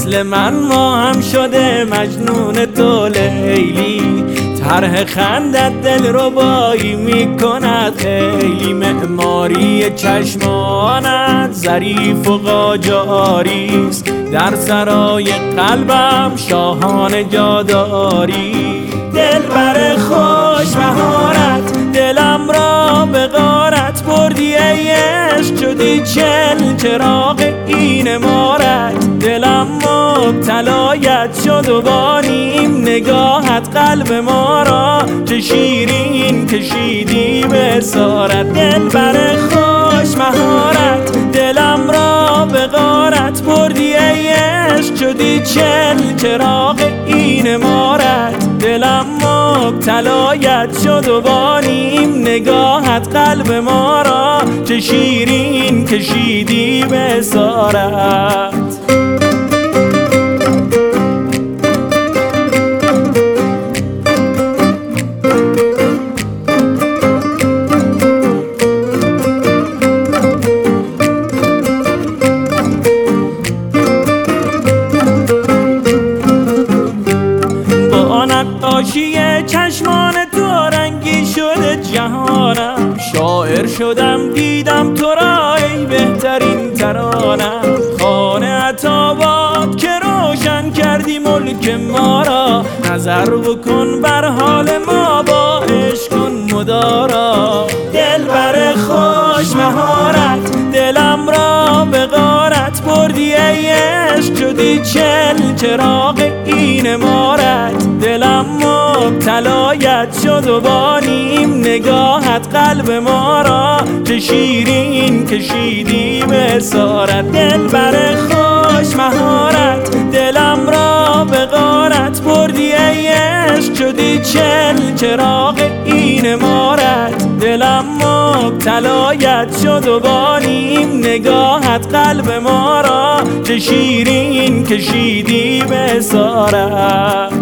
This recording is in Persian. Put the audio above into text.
مثل من ما هم شده مجنون تو لیلی. طرح خندت دل ربایی میکند خیلی، معماری چشمانت ظریف و قاجاریست، در سرای قلبم شاهانه جاداری. دلبر خوش مهارت دلم را به غارت بردی ای عشق، شدی چل چراغ این مارت. دلم مبتلایت شد و با نیم نگاهت قلب ما را چه شیرین کشیدی به اسارت. دلبر خوش مهارت دلم را به غارت بردی ای عشق، شدی چل چراغ این مارت. دلم مبتلایت شد و با نیم نگاهت قلب ما را چه شیرین کشیدی به اسارت. نقاشی چشمان تو رنگی شده جهانم، شاعر شدم دیدم تو را ای بهترین ترانم. خانه عطاباد که روشن کردی ملک ما را، نظر بکن بر حال ما با عشق کن مدارا. دلبر خوش مهارت دلم را به غارت بردی ای عشق، شدی چل چراغ این مارت. دلم مبتلایت شد و با نیم نگاهت قلب ما را چه شیرین کشیدی به اسارت. دلبر خوش مهارت دلم را به غارت بردی ای عشق، شدی چل چراغ این مارت. دلم مبتلایت شد و با نیم نگاهت قلب ما را چه شیرین کشیدی به اسارت.